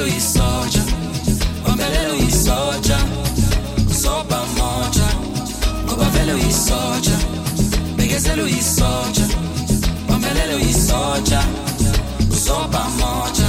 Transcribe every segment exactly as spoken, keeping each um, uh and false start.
velo isoja, bambelelo isoja, soba moja, ngoba velo isoja, begezelo isoja, bambelelo isoja, soba moja.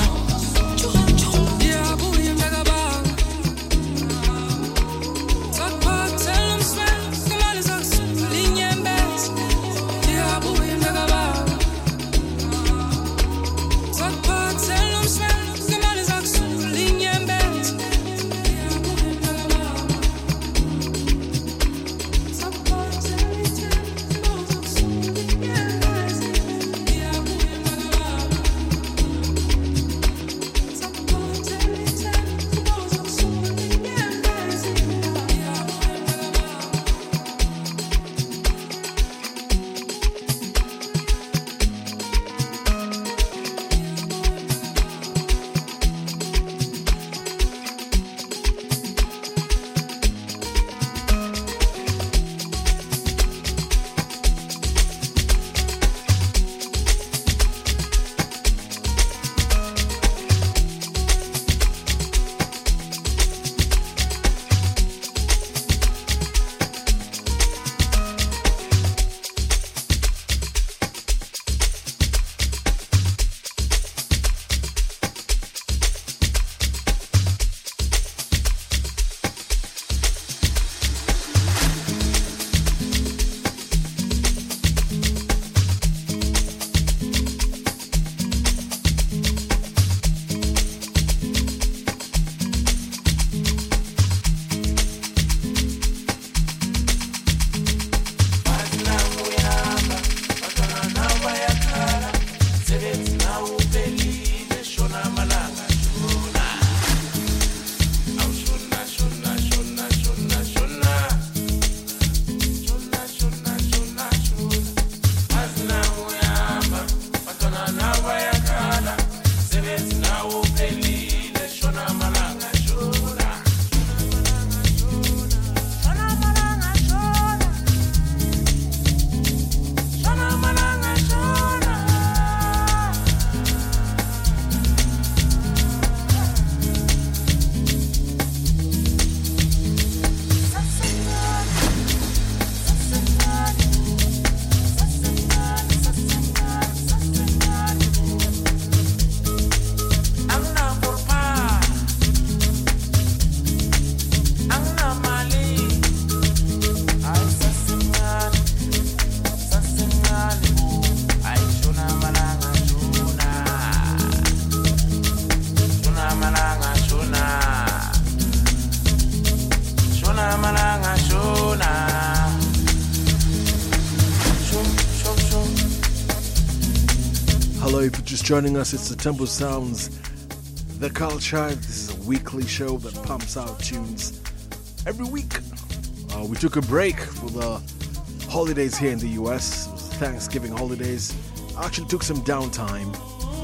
Joining us, it's the Temple Sounds, The Culture. This is a weekly show that pumps out tunes every week. Uh, we took a break for the holidays here in the U S, Thanksgiving holidays. I actually took some downtime.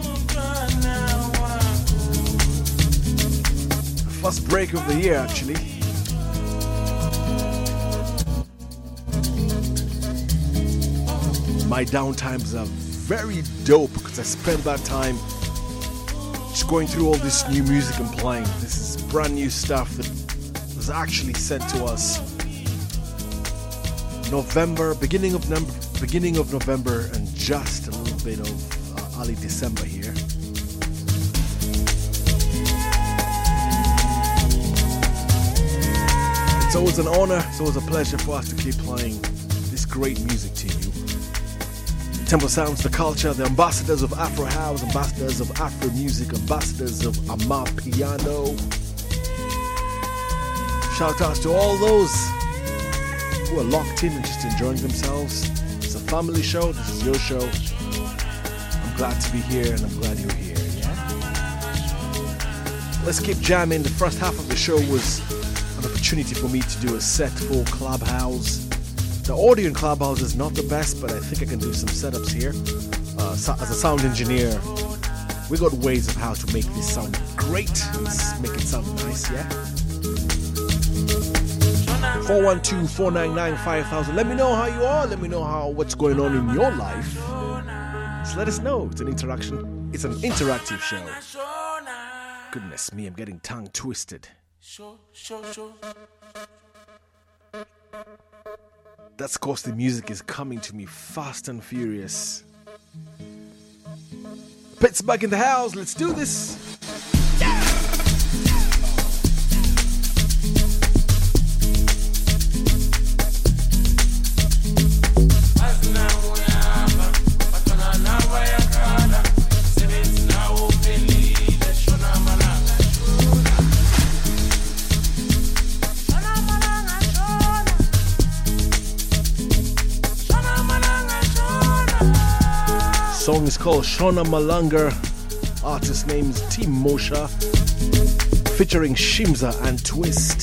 First break of the year, actually. My downtimes are very dope because I spent that time just going through all this new music and playing. This is brand new stuff that was actually sent to us November, beginning of number, beginning of November, and just a little bit of uh, early December here. It's always an honor, it's always a pleasure for us to keep playing this great music to you. Temple Sounds, The Culture, the ambassadors of Afro House, ambassadors of Afro Music, ambassadors of Amapiano. Shout outs to all those who are locked in and just enjoying themselves. It's a family show, this is your show. I'm glad to be here and I'm glad you're here, yeah? Let's keep jamming. The first half of the show was an opportunity for me to do a set for Clubhouse. The audio in Clubhouse is not the best, but I think I can do some setups here. Uh, so, as a sound engineer, we got ways of how to make this sound great, make it sound nice, yeah? four one two, four nine nine, five thousand. Let me know how you are. Let me know how what's going on in your life. Just let us know. It's an interaction. It's an interactive show. Goodness me, I'm getting tongue twisted. That's cause the music is coming to me fast and furious. Pets back in the house, let's do this. Song is called Shona Malanga. Artist name is Team Mosha, featuring Shimza and Twist.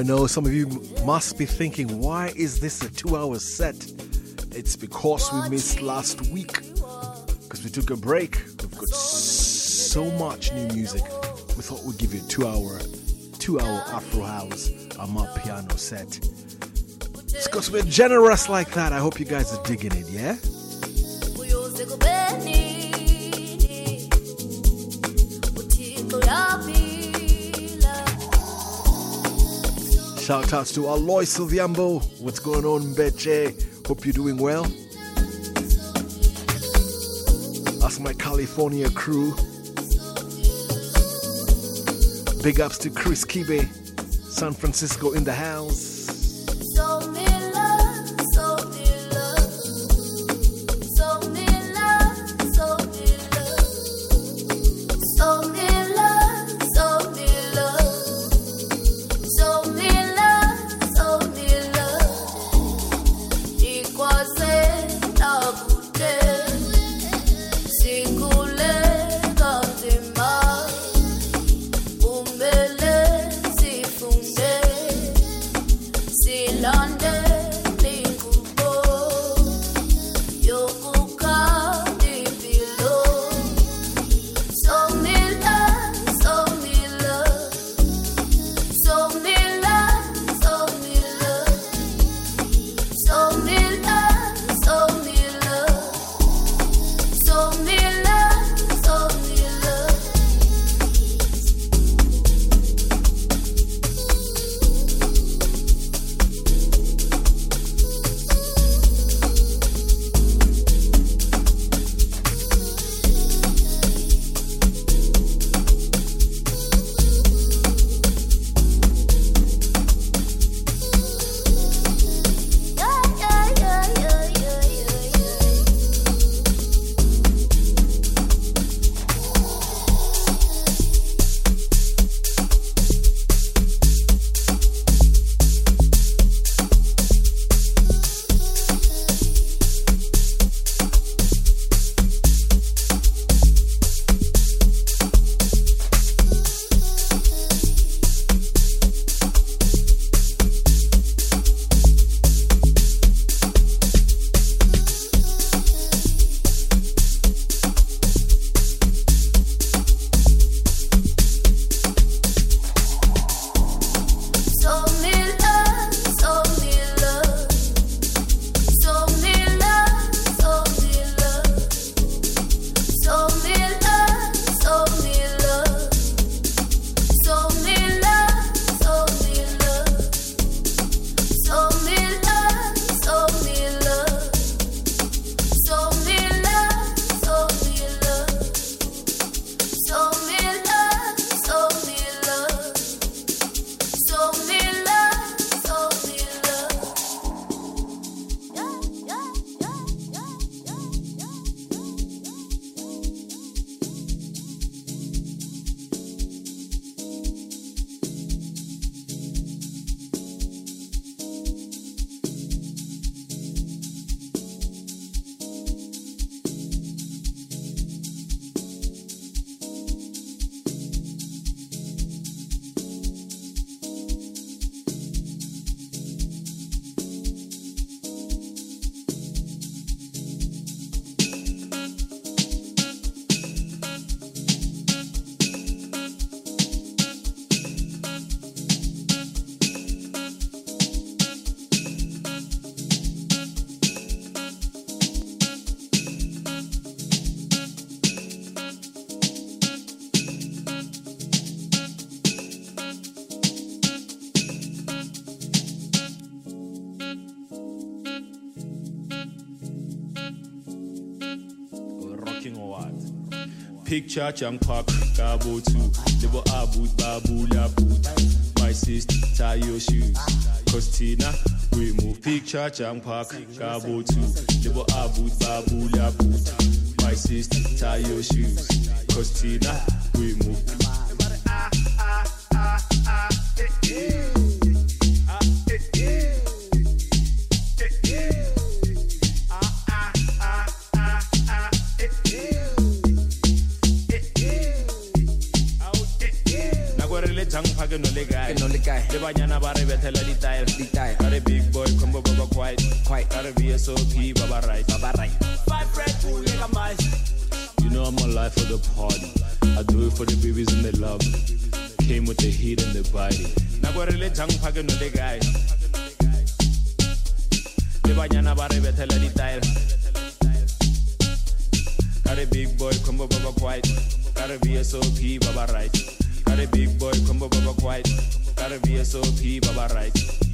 know some of you must be thinking, why is this a two-hour set? It's because we missed last week, because we took a break. We've got so much new music. We thought we'd give you a two-hour, two-hour Afro House Amapiano set. It's because we're generous like that. I hope you guys are digging it, yeah? Shout outs to Aloy Silviambo. What's going on, Beche? Hope you're doing well. That's my California crew. Big ups to Chris Kibe, San Francisco in the house. Picture Chang Park, Gabo two, Libo Abut, Babu Labut. My sister, tie your shoes. Costina, we move. Picture Chang Park, Gabo two, Libo Abut, Babu Labut. My sister, tie your shoes. Costina, we move. Jang Park ke no le guy. Ke no le guy. Le banyana ba re bethela di tile. Di tile. Got a big boy combo baba quiet. Quiet. Got a V S O P baba right. Baba right. Five Red Bull nigga mice. You know I'm alive for the party. I do it for the babies and the love. Came with the heat and the body. Na go re le jang pa ke no le guy. Le banyana ba re bethela di tile. Got a big boy combo baba quiet. Got a V S O P baba right. Got a big boy combo baba quiet. Got a V S O P baba right.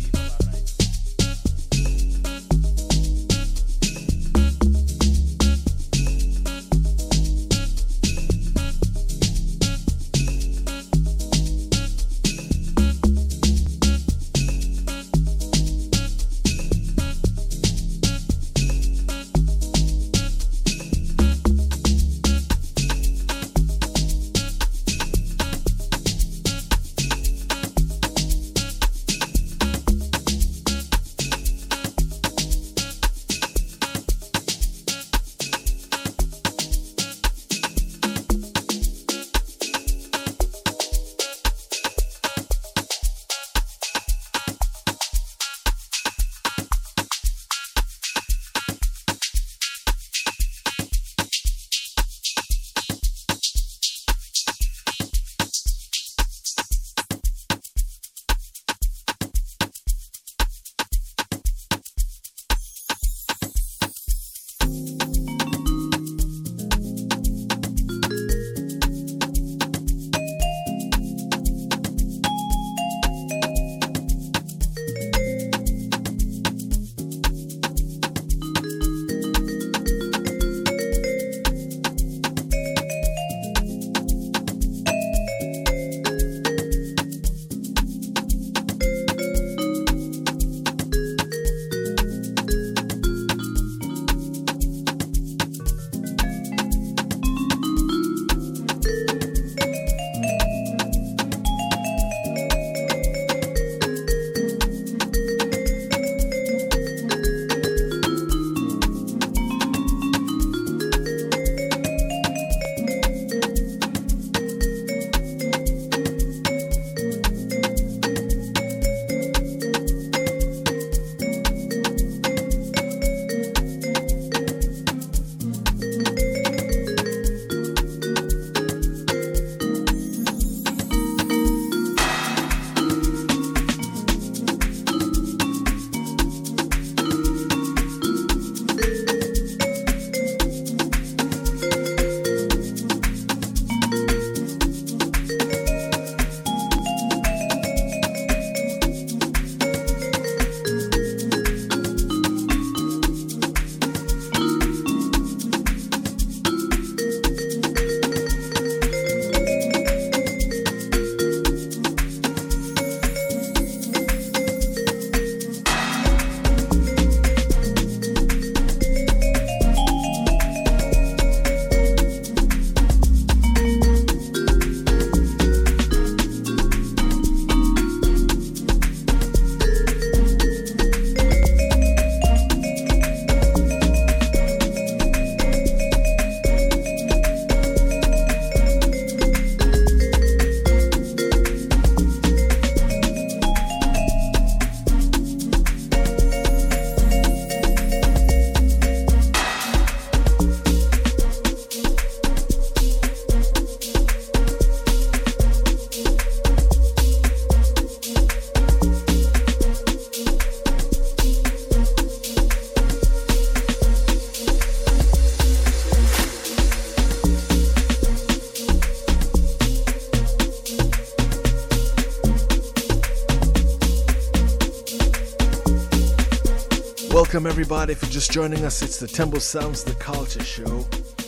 Welcome everybody, if you're just joining us, it's the Tembo Sounds The Culture Show.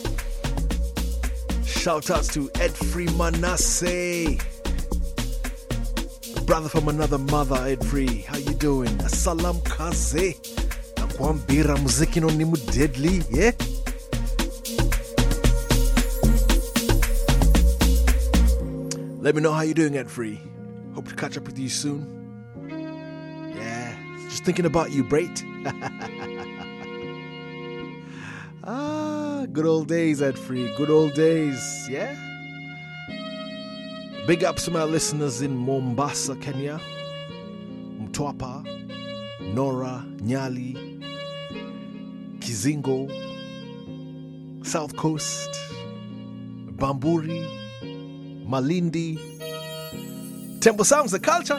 Shout outs to Ed Free Manasseh, brother from another mother. Ed Free, how you doing? Assalam kaze nakwambira muziki no nimu deadly, yeah? Let me know how you're doing, Ed Free. Hope to catch up with you soon. Yeah, just thinking about you, Brait. Ah, good old days, Ed Free. Good old days, yeah? Big ups to my listeners in Mombasa, Kenya, Mtwapa, Nora, Nyali, Kizingo, South Coast, Bamburi, Malindi. Temple Sounds, the culture.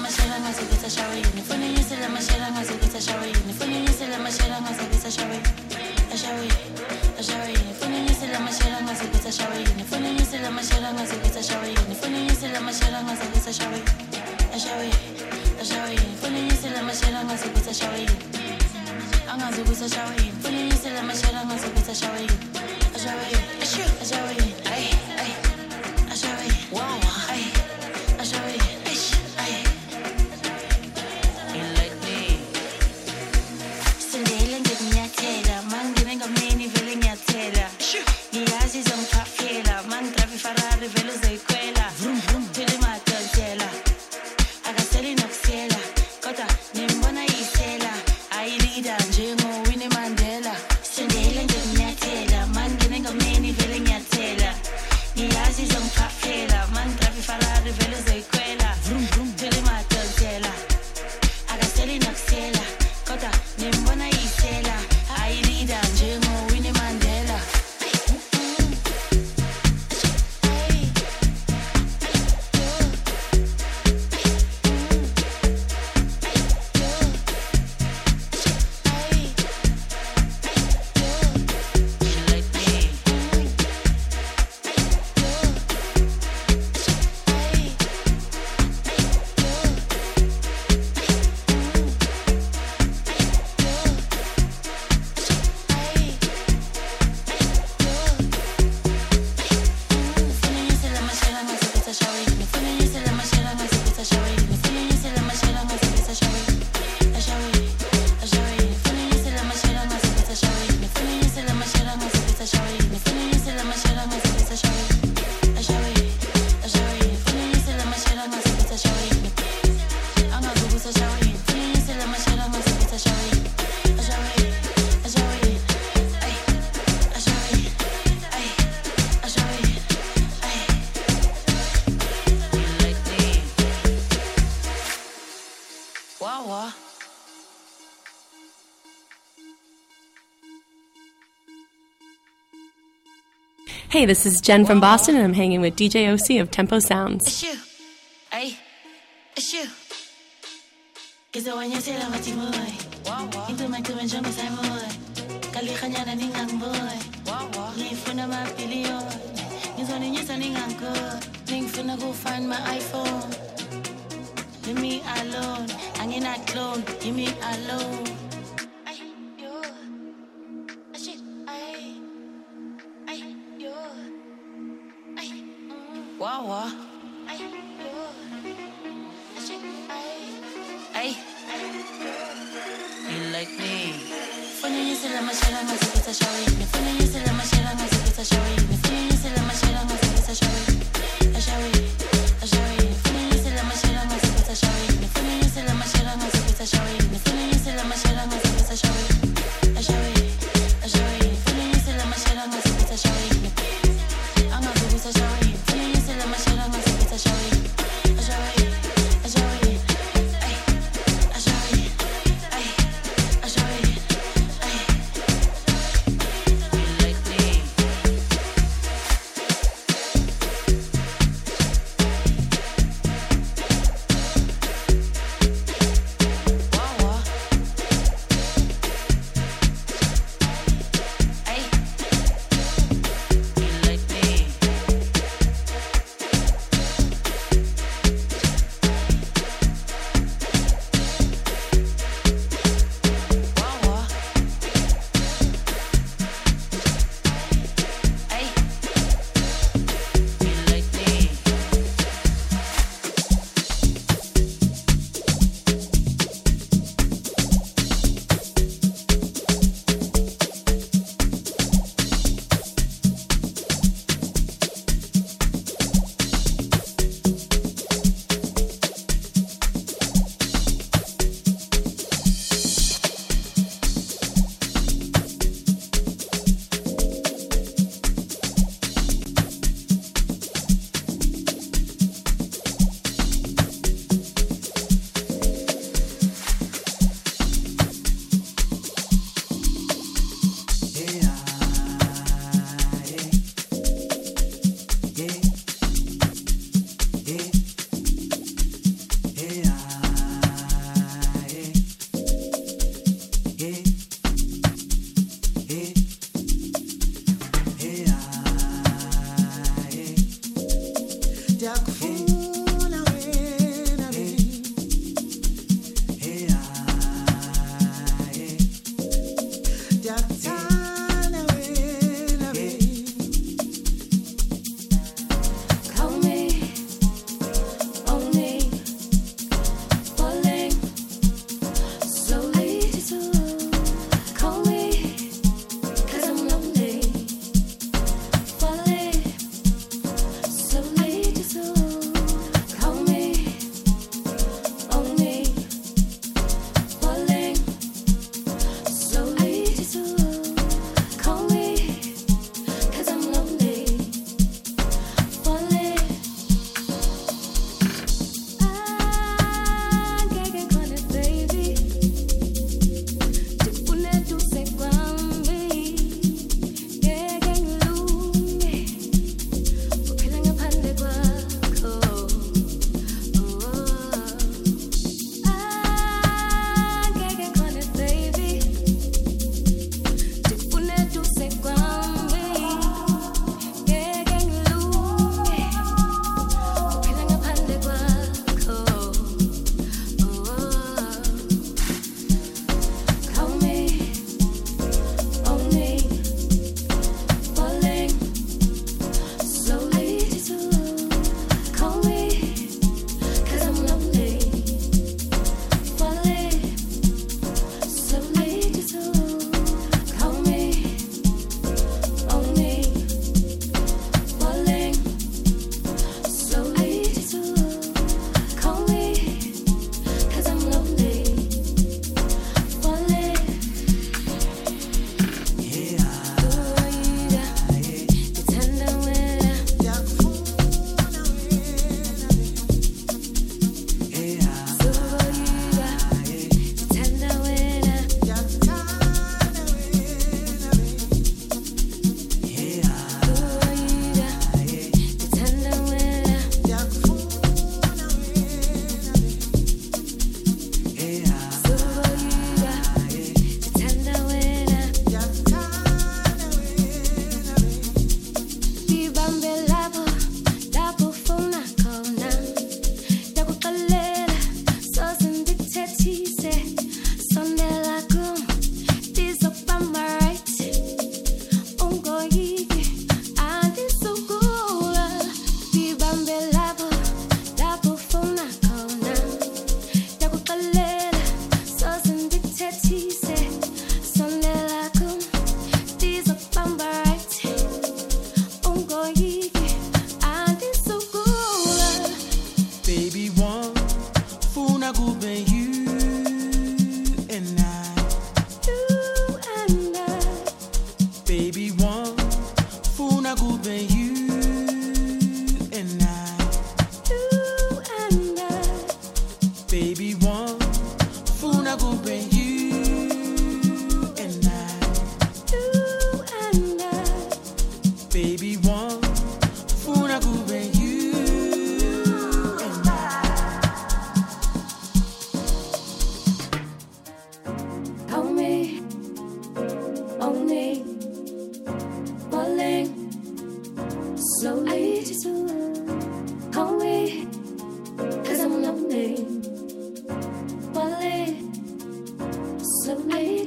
mashela ngaze kuthi ashawini funa inyisela mashela ngaze kuthi ashawini funa inyisela mashela ngaze kuthi ashawini ashawini ashawini funa inyisela mashela ngaze kuthi ashawini funa inyisela mashela ngaze kuthi ashawini funa inyisela mashela ngaze kuthi ashawini ashawini ashawini funa inyisela mashela ngaze kuthi ashawini angaze kuthi ashawini funa inyisela mashela ngaze kuthi ashawini ashawini ashawini ay ay ashawini wow ay ashawini ay you like me sindele ngiyathela mangine ngamini vele ngiyathela ngiyazi zongiphaphela mangidrave Ferrari vele uzoyikwela vrum vrum phela matantela akaseli nokusela kodwa nimbona yisela ayilida njengo Winnie Mandela sindele ngiyathela mangine ngamini vele ngiyathela ngiyazi zongiphaphela mangidrave Ferrari vele uzoyikwela vrum vrum phela matantela akaseli nokusela kodwa nimbona yisela ayilida njengo Winnie Mandela Hey, this is Jen from Boston, and I'm hanging with D J O C of Tempo Sounds. It's you, ay, it's you. Kisa wanya sila mati boy. Into my tumen jungle say boy. Kali kanya na ningang boy. Nifuna ma billion. Nizoni nyisa ningang good. Ning funa go find my iPhone. Leave me alone. Hanging not clone. Leave me alone. Wow, wow. Ay, ay, you like me? Funny you say la mashela ngaze kuthi ashawini. Funny you say la mashela ngaze kuthi ashawini. Funny you say la mashela ngaze kuthi ashawini. Ashawini, ashawini. Funny you say la mashela ngaze kuthi ashawini. Funny you say la mashela ngaze kuthi ashawini. Funny you say la mashela ngaze kuthi ashawini. Ashawini, ashawini. Funny you say la mashela ngaze kuthi ashawini. Angaze kuthi ashawini. Like me.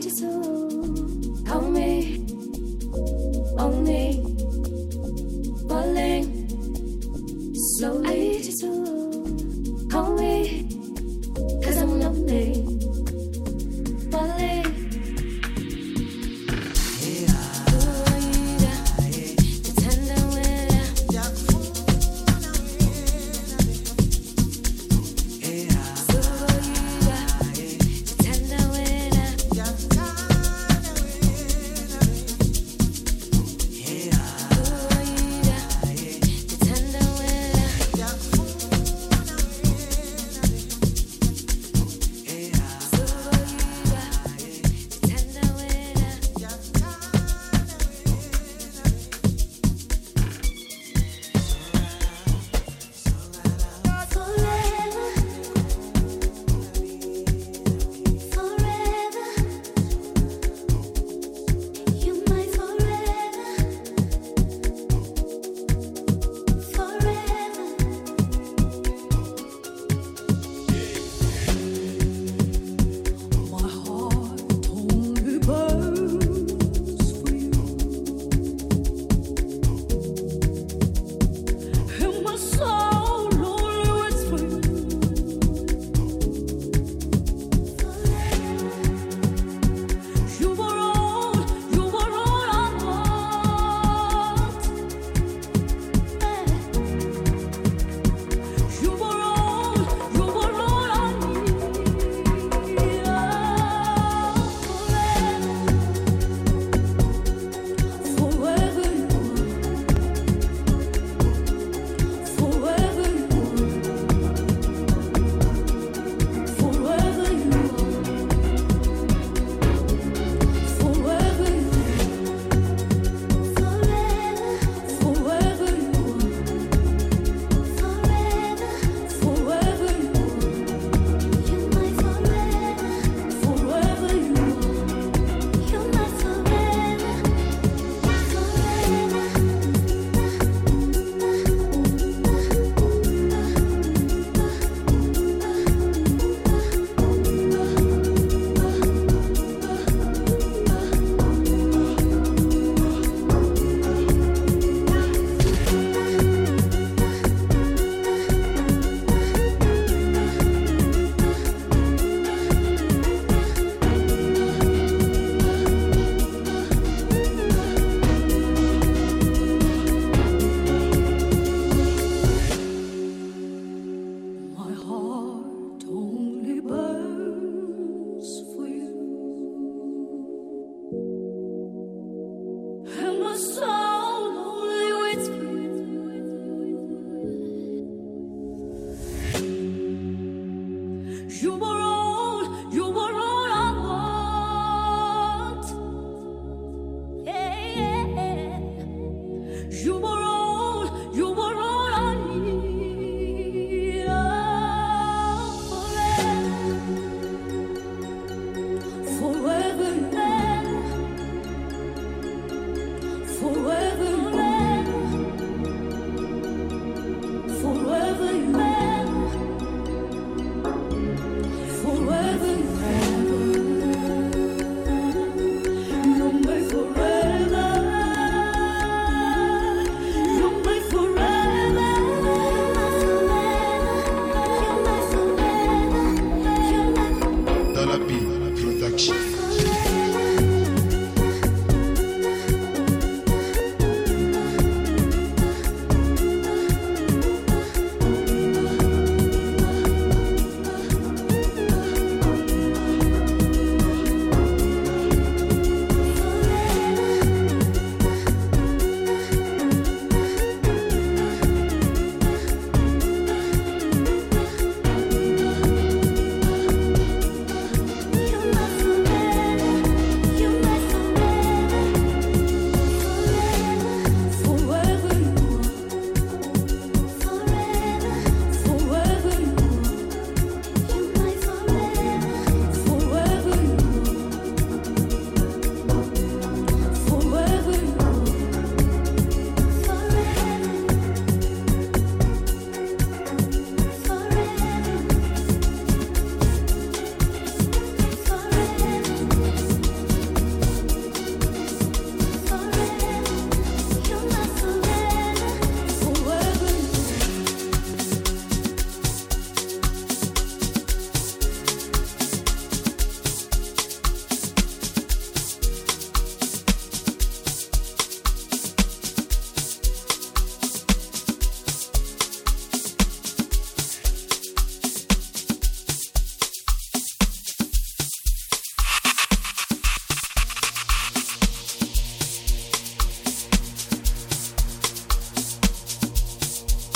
you so. Hold me, hold me, falling slowly. I need you so. Hold me, 'cause I'm lonely, falling.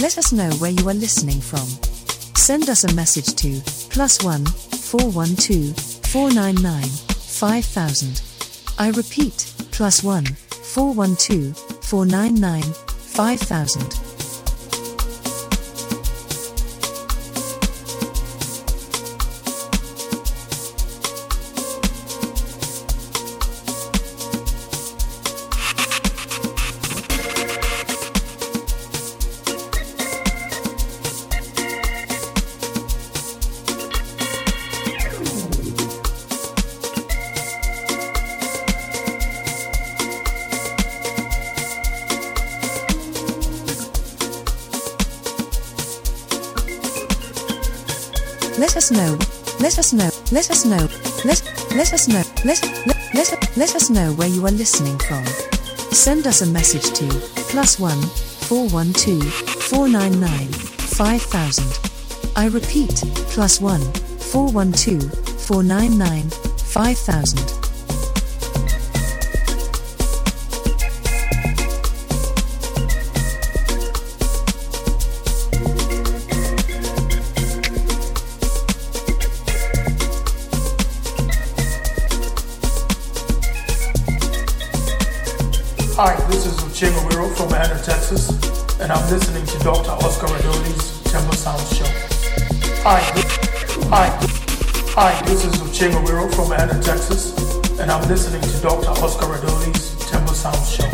let us know where you are listening from. Send us a message to plus one four one two four nine nine five thousand. I repeat, plus one four one two four nine nine five thousand. Let us know. Let us know. Let us know. Let let us know. Let let let, let us know where you are listening from. Send us a message to plus one four one two four nine nine five thousand. I repeat, plus one four one two four nine nine five thousand. Hi, this is Uchengo Wiro from Atlanta, Texas, and I'm listening to Doctor Oscar Radoli's Temple Sounds Show. Hi, hi, hi, this is Uchengo Wiro from Atlanta, Texas, and I'm listening to Doctor Oscar Radoli's Temple Sounds Show.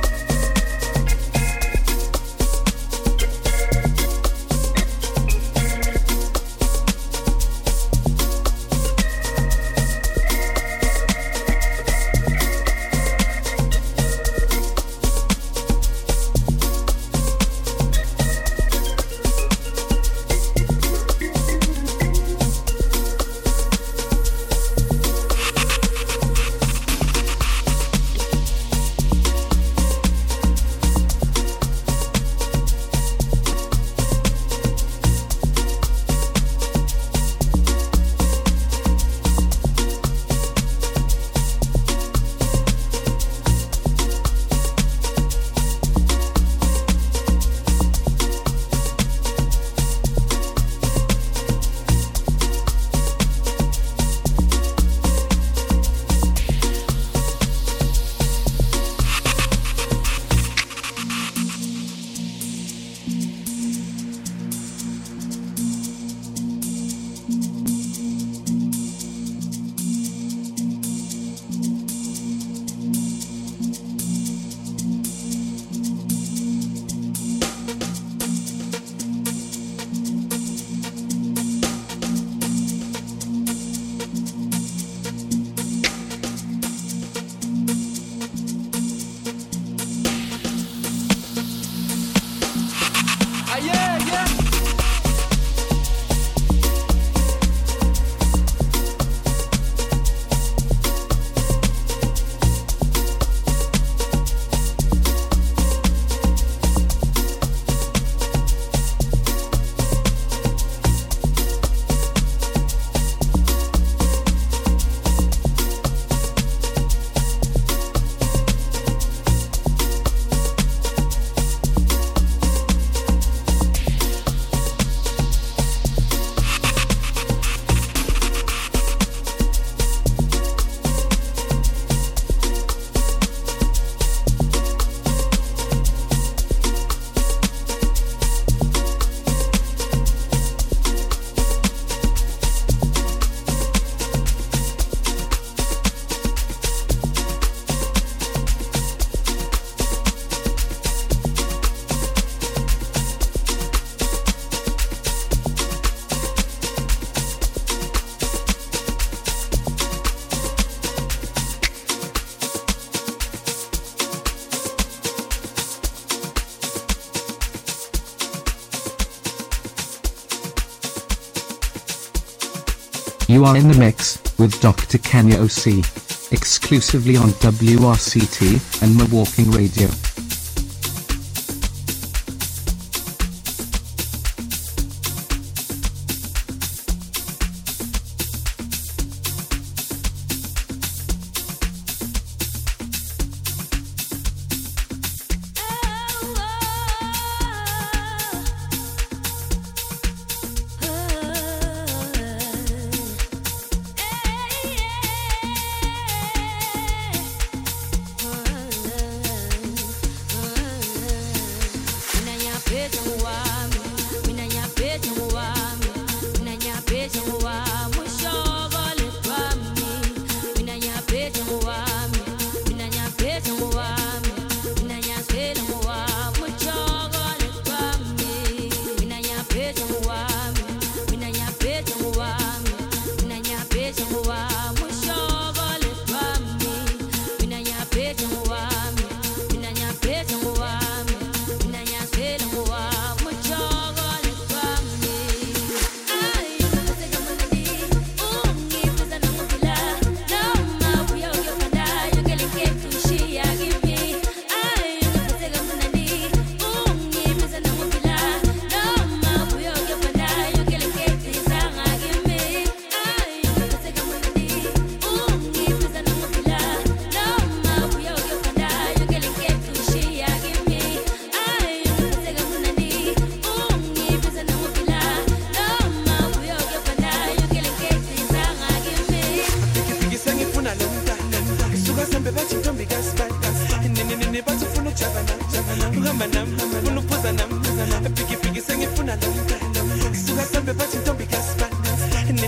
You are in the mix with Doctor Kenya O C, exclusively on W R C T and Milwaukee Radio.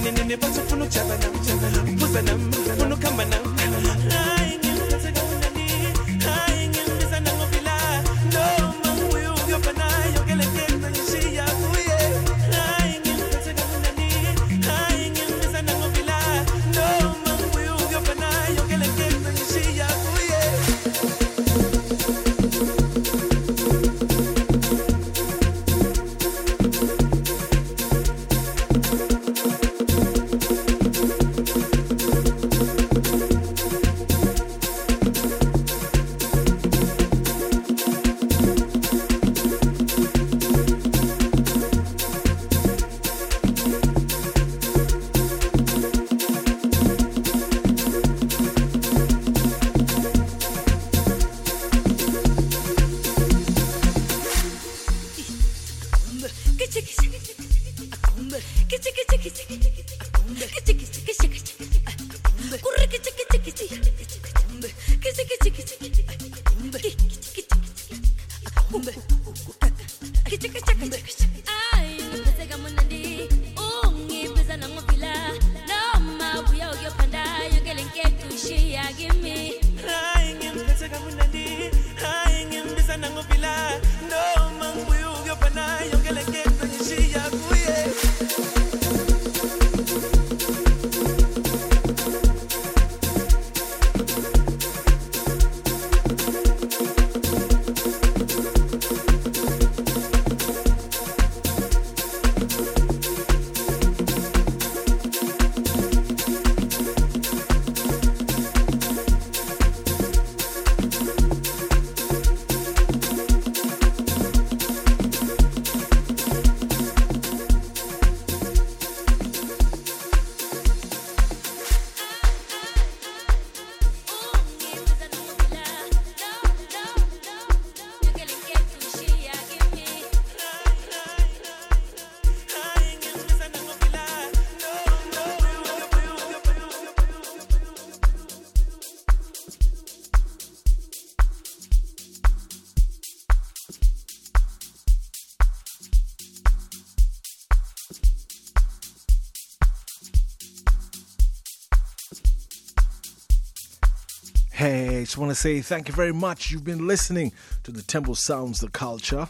Hey, I just want to say thank you very much. You've been listening to the Temple Sounds, the Culture.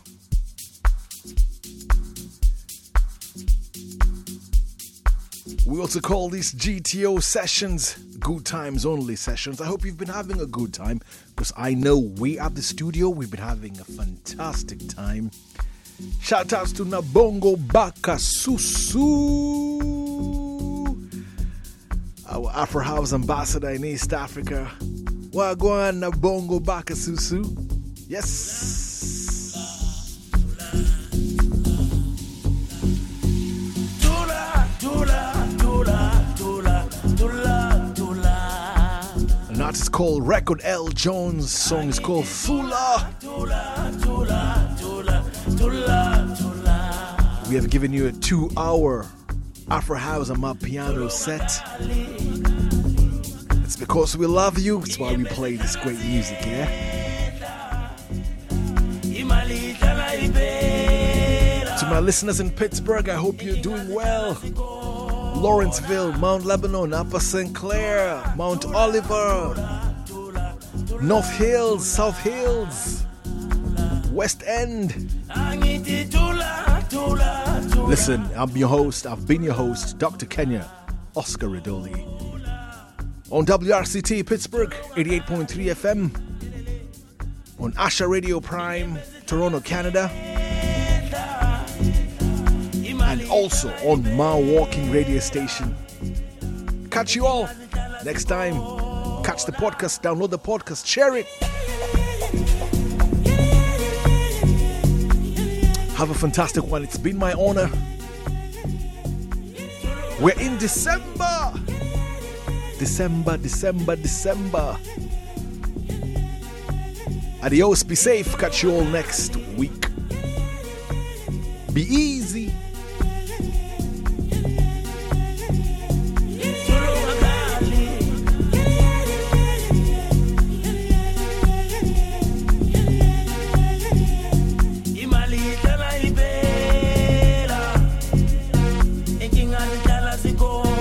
We also call these G T O sessions good times only sessions. I hope you've been having a good time, because I know we at the studio, we've been having a fantastic time. Shout outs to Nabongo Baka Susu, our Afro House ambassador in East Africa. Wagwan Nabongo Baka Susu. Yes. An artist called Record L. Jones. Song is called Fula. We have given you a two-hour Afro House and my piano set. It's because we love you. It's why we play this great music, yeah? To my listeners in Pittsburgh, I hope you're doing well. Lawrenceville, Mount Lebanon, Upper Saint Clair, Mount Oliver, North Hills, South Hills, West End. Listen, I'm your host, I've been your host, Doctor Kenya, Oscar Ridoli. On W R C T Pittsburgh, eighty-eight point three F M. On Asha Radio Prime, Toronto, Canada. And also on my walking radio station. Catch you all next time. Catch the podcast, download the podcast, share it. Have a fantastic one. It's been my honor. We're in December. December, December, December. Adios, be safe. Catch you all next week. Be easy. Go.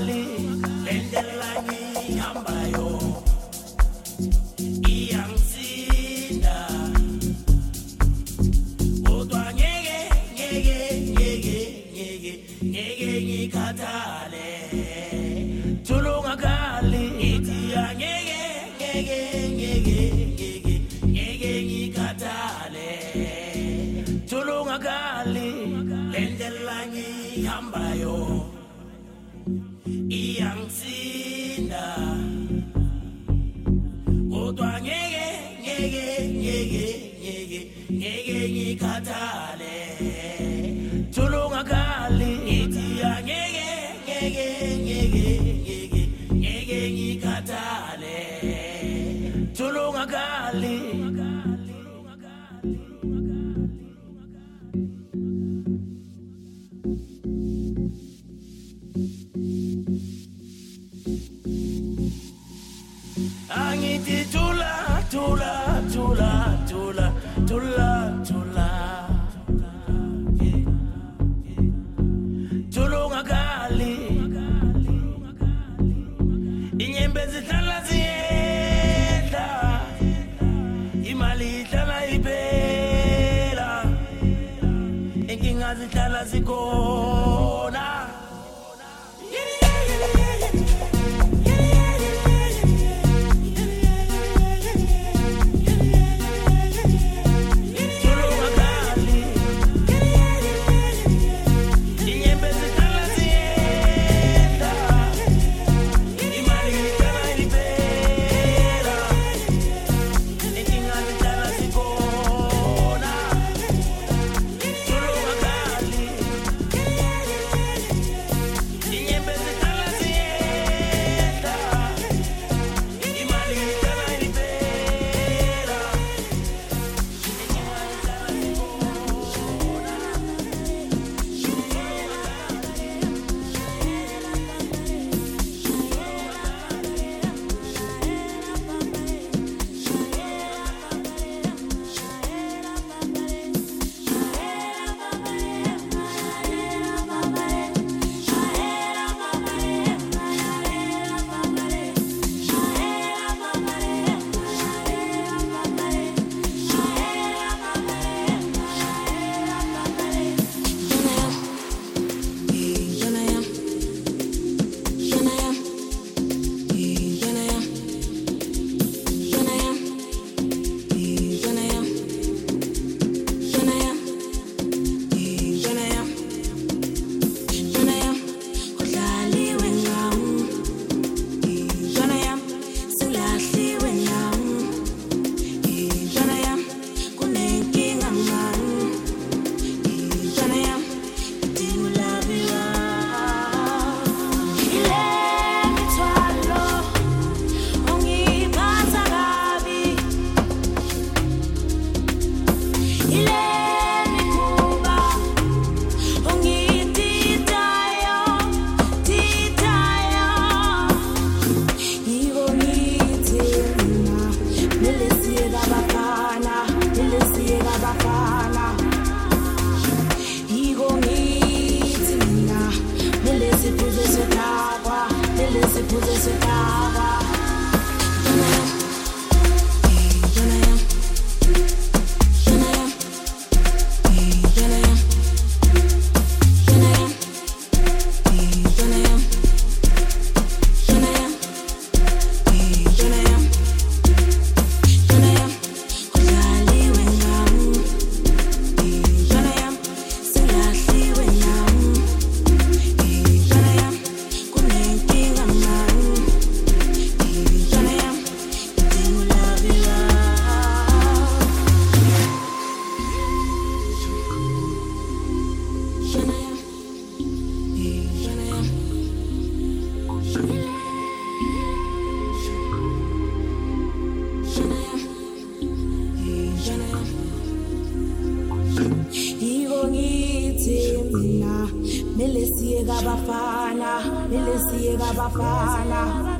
Nilisiega bafana, nilisiega bafana.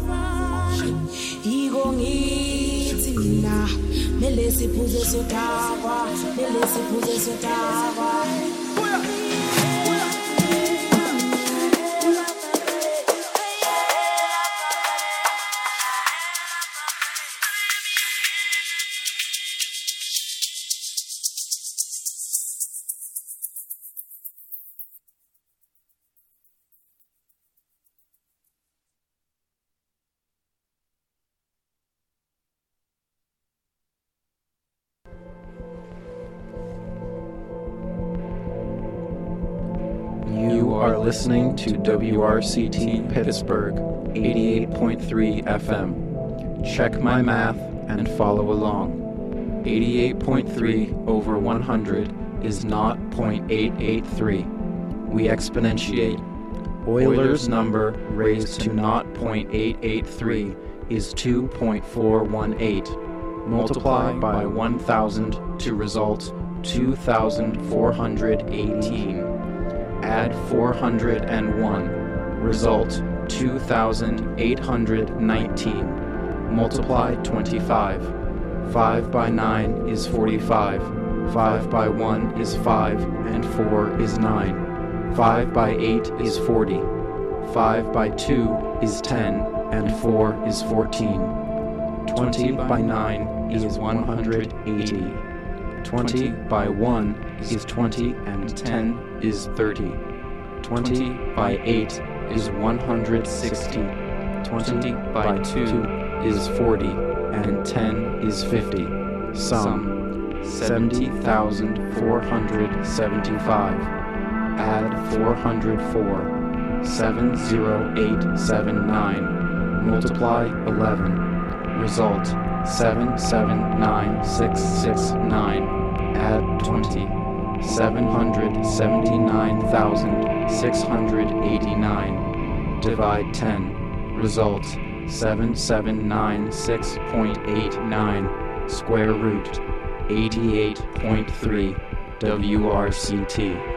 Igo ngithi mina, nilesiphuze sotakwa, nilesiphuze sotakwa. You are listening to W R C T Pittsburgh, eighty-eight point three F M. Check my math and follow along. eighty-eight point three over one hundred is zero point eight eight three. We exponentiate. Euler's number raised to zero point eight eight three is two point four one eight. Multiply by one thousand to result two thousand four hundred eighteen. Add four hundred one. Result two thousand eight hundred nineteen. Multiply twenty-five. five by nine is forty-five. five by one is five, and four is nine. five by eight is forty. five by two is ten, and four is fourteen. twenty by nine is one hundred eighty. twenty by one is twenty, and ten is thirty. twenty by eight is one hundred sixty. twenty by two is forty, and ten is fifty. Sum seventy thousand four hundred seventy-five. Add four hundred four. seven zero eight seven nine. Multiply eleven. Result seven seven nine six six nine. Add twenty. seven hundred seventy-nine thousand six hundred eighty-nine. Divide ten. Result seven seven nine six point eight nine. Square root eighty-eight point three. W R C T.